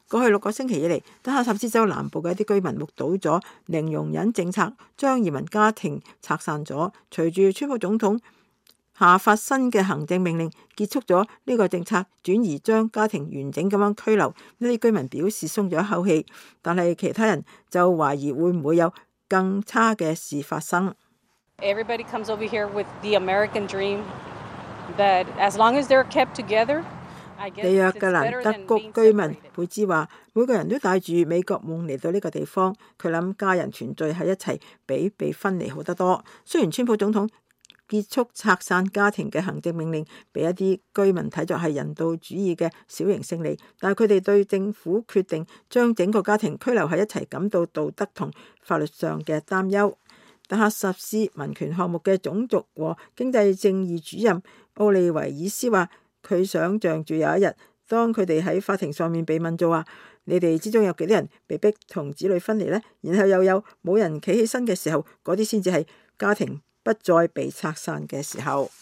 過去6個星期以嚟，德克薩斯州南部嘅一啲居民目睹咗零容忍政策將移民家庭拆散咗。隨住川普總統下發新嘅行政命令，結束咗呢個政策，轉而將家庭完整咁樣拘留，呢啲居民表示鬆咗一口氣，但係其他人就懷疑會唔會有更差嘅事發生。 Everybody comes over here with the American dream that as long as they're kept together。 里約格蘭德谷居民佩茲話：每個人都帶住美國夢嚟到呢個地方，佢諗家人團聚喺一齊比被分離好得多。雖然川普總統結束拆散家庭嘅行政命令，俾一啲居民睇作係人道主義嘅小型勝利，但係佢哋對政府決定將整個家庭拘留喺一齊感到道德同法律上嘅擔憂。德克薩斯民權項目嘅種族和經濟正義主任奧利維爾斯話：佢想像住有一日，當佢哋喺法庭上面被問咗話，你哋之中有幾多人被逼同子女分離呢？然後又有冇人企起身嘅時候，嗰啲先至係家庭不再被拆散嘅時候。